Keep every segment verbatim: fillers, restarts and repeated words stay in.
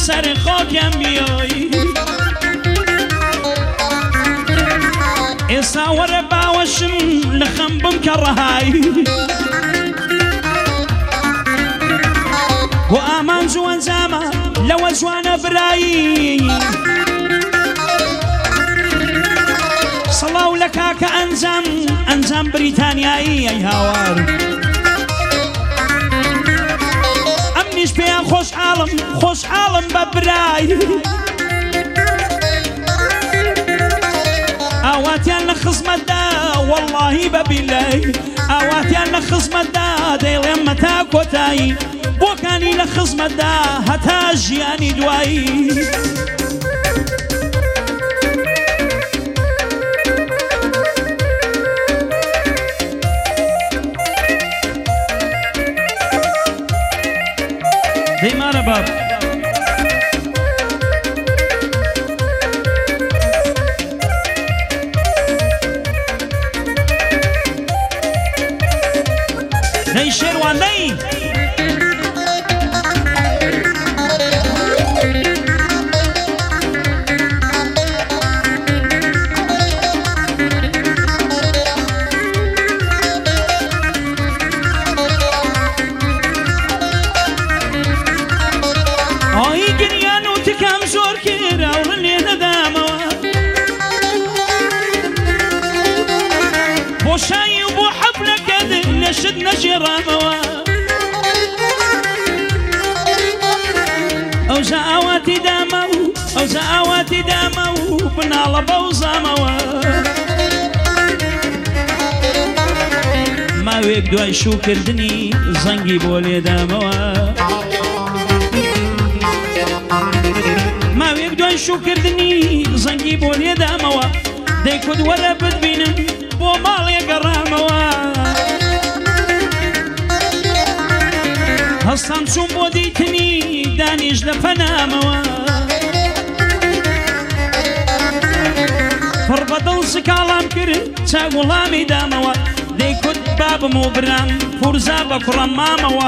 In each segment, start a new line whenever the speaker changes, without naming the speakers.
سەر خۆکم بیۆی ئێستا وەرە باوەشم لە خەم بم کە ڕەهای بۆ ئامان و ئەنجامە لەوە جوانە برایی سەڵاو لە کاکە ئەنجام ئەنجام بریتانیایی ئەی هاوار ئەمنیش پێیان خۆشحاڵم خۆشحاڵم بە برای ئاواتیان لە خزمەتدا وەڵڵاهی بەبیلەی ئاواتیان لە خزمەتدا دەیڵێم مەتا کۆتایی بۆکانی لە خزمەتدا هەتا ژیانی دوایی دەیمانە باب دەی شێروان دەی شد نجراموا أو زاواتي دامو أو زاواتي دامو بنالا بوزاموا ما ويك دواي شو كردني زنقي بولي داموا ما ويك دواي شو كردني زنقي بولي داموا ديكود ورا بدبينن بو مالي قراموا هەستان چوون بۆ دیتنی دانیش لە پەنامەوە پڕ بەدڵ سکاڵام کرد چاگوڵامی دامەوە دەیکوت بابم و برام پورزا بە کوڕەم مامەوە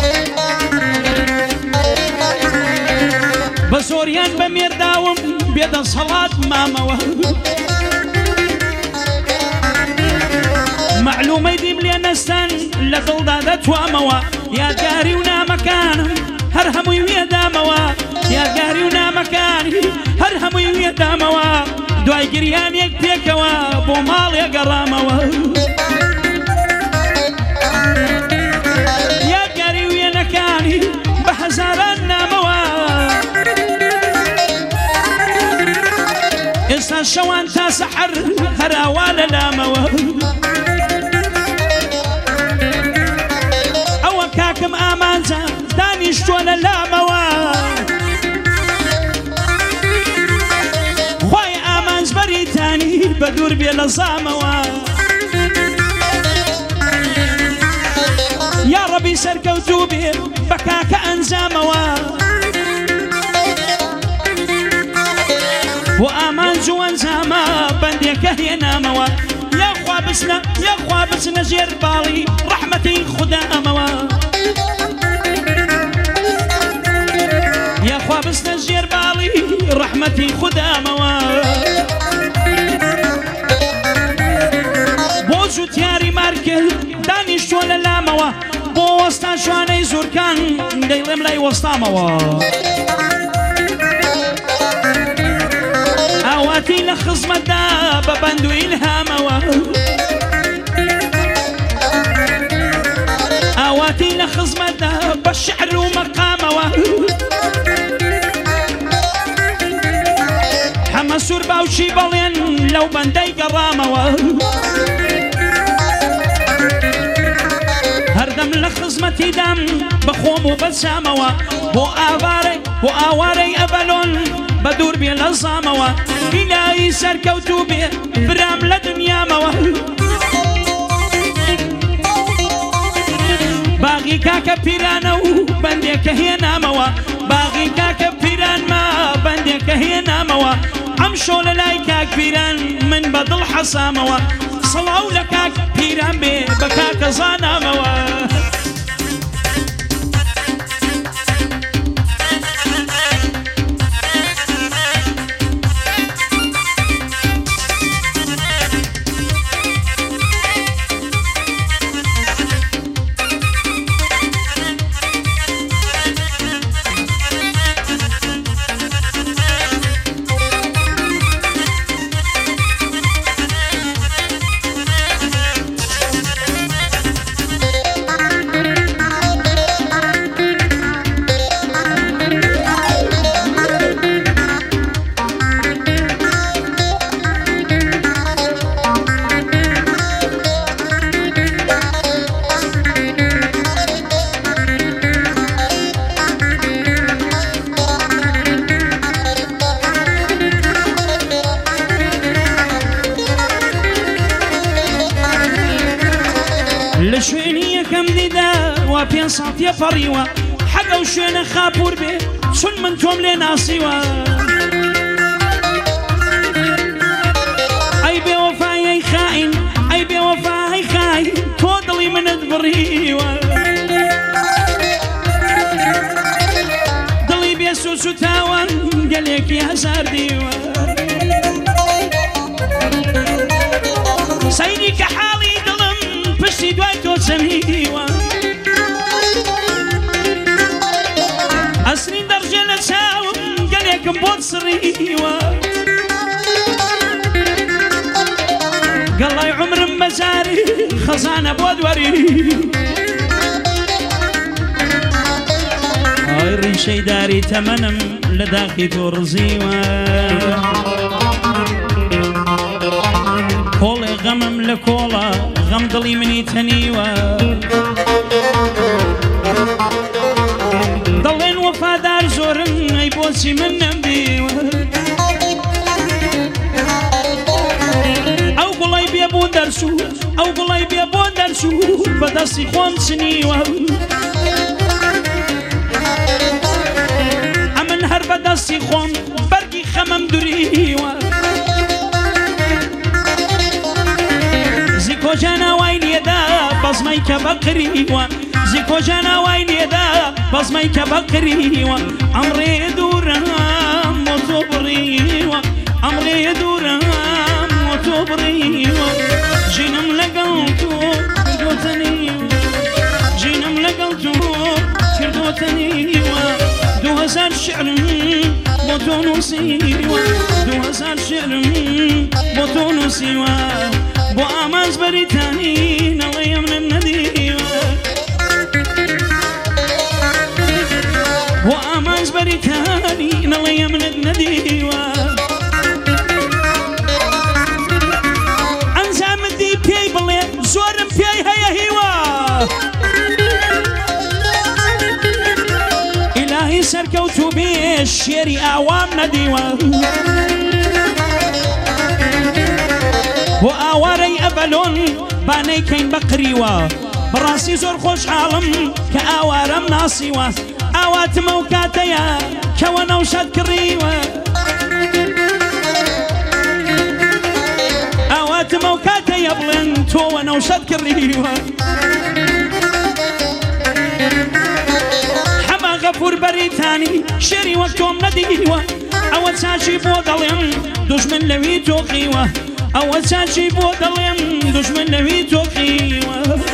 بە زۆریان بە مێرداوم بێدە سەڵات مامەوە معلومەی دیم لێ نەستان لە دڵدا دەتوامەوە یادگاری و نامەکانم هەر هەمووی وێدامەوە یادگاری و نامەکانی هەر هەمووی وێدامەوە دوای گریان یەک پێکەوە بۆ ماڵێ گەڕامەوە یادگاری وێنەکانی بە هەزاران نامەوە ئێستا شەوان تا سەحەر هەراوا لە لامەوە کاکم ئامانجا دانیشتۆ لە لامەوە خۆی ئامانج بەریتانی بە دوور بێ لە زامەوە یا ڕەبی سەرکەوتوو بێ بە کاکە ئەنجامەوە بۆ ئامانج و ئەنجامە بەندێکە هێنامەوە یاخوا بچنە یاخوا بچنە ژێر باڵی ڕەحمەتی خودامەوە یاخوا بچنە ژێر باڵی ڕەحمەتی خودامەوە بۆ جوتیاری مارکرد دانیشتۆ لە لامەوە بۆ وەستا شوانەی زورکان دەیڵێم لای وەستامەوە ئاواتی لە خزمەتدا بە بەند و ئیلهامەوە ئاواتی لە خزمەتدا بە شعر و مەقامەوە هەمە سوور باوچی بەڵێن لەو بەندەی گەڕامەوە هەردەم لە خزمەتیدام بەخۆم و بەچامەوە بۆ ئاوارەی بۆ ئاوارەی ئەبەلۆن بە دوور بێ لە زامەوە ئیلایی سەرکەوتوو بێ برام لە دنیامەوە باغی کاکە پیرانە و بەندێکە هێنامەوە باغی کاکە پیرانمە بەندێکە هێنامەوە ئەم شۆ لە لای کاک پیران من بە دڵ حەسامەوە سەڵاو لە کاک پیران بێ بە کاکە زانامەوە پێ ساڵتیە پەڕیوە حەگە و شوێنە خاپور بێ چون من تۆم لێ ناسیوە ئەی بێوەفای خائین ئەی بێوەفای خائین تۆ دڵی منت بڕیوە دڵی بێ سوس و تاوان گەلێکی هەزار دیوە سەیری کە حاڵی دڵم پشتی دوای تۆ چەمیوە ئەسرین دەڕژێ لە چاوم گەلێکم بۆت سڕیوە گەڵای عمرم بەجاری خەزانە بۆ دووەری ئای ڕیشەی داری تەمەنم لە داخی تۆ ڕزیوە کۆڵێ غەمم لە کۆڵە غەم دڵی منی تەنیوە دەڵێن وەفادار زۆرن ئەی بۆچی من نەمدیوە ئەو گوڵی بێ بۆ دەرسوو ئەو گوڵی بێ بۆ دەرسوو بەدەستی خۆم چنیوە ئەمن هەر بەدەستی خۆم بەرگی خەمەم دووریوە زیکۆ ناوای لێدا بەزمەی کە بەقریوە زیکۆ ناوای لێدا بەزمەی کە بەقریوە ئەمڕێ دوورەم بۆ تۆ بڕیوە ئەمڕێ دوورەم بۆ تۆ بڕیوە ژینم لەگەڵ تۆ کردۆتەنیوە ژینم لەگەڵ تۆ کردۆتەنیوە دوو هەزار شعرم بۆ تۆ نووسیوە دوو هەزار شعرم بۆ تۆ نووسیوە بۆ ئامانج بەریتانی نەڵێ منت نەدیوە بۆ ئامانج بەریتانی نەڵێ منت نەدیوە ئەنجامت دی پێی بڵێ زۆرم پێی هەیە هیوە ئیلاهی سەرکەوتوو بێ شێری ئاوام نەدیوە بۆ ئاوارەی ئەڤەلۆن بانەی کەین بەقریوە بەڕاستی زۆر خۆشحاڵم کە ئاوارەم ناسیوە ئاواتمە و کاتەیە کەوە نەوشەت کڕیوە ئاواتمە و کاتەیە بڵێن تۆوە نەوشەت کڕیوە حەما غەفور بەریتانی شێری وەک تۆم نەدیوە ئەوە چاچی بۆ دەڵێم دوژمن لەوی تۆقیوە ئەوە چاچی بۆ دەڵێم دوژمن لەوی تۆقیوە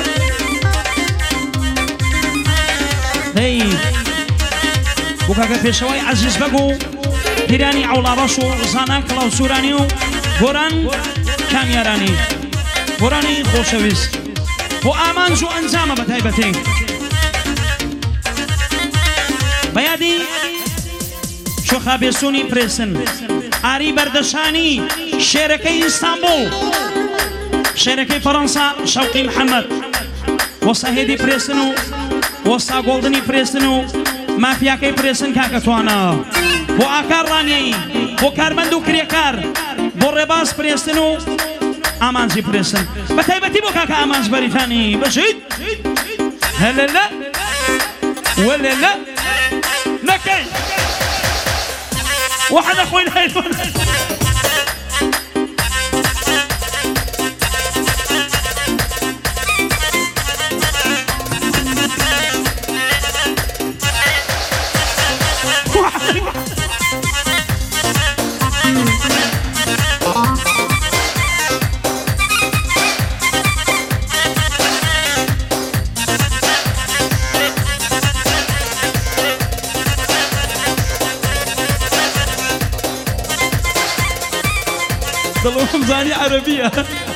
دەی بۆ کاکە پێشەوەی عەزیز بەگو پیرانی عەوڵابەش و زانان کڵاو سوورانی و گۆران کامیارانی گۆرانی خۆشەویست بۆ ئامانج و ئەنجامە بەتایبەتی بەیادی شۆخا بێسوونی پرێسن ئاری بەردەشانی شێرەکەی ئیستانبوڵ شێرەکەی فەڕەنسا شەوقی محەممەد وەستا هێدی پرێسن و وەستا گۆڵدنی پرێسن و مافیاکەی پرێسن کاکەتوانە بۆ ئاکار ڕانیایی بۆ کارمەند و کرێکار بۆ ڕێباز پرێسن و ئامانجی پرێسن بەتایبەتی بۆ کاکە ئامانج بەریتانی بەشید هەلەلە وەلەلە نەکەی وحنا خوين هيدون ضلوهم زاني عربية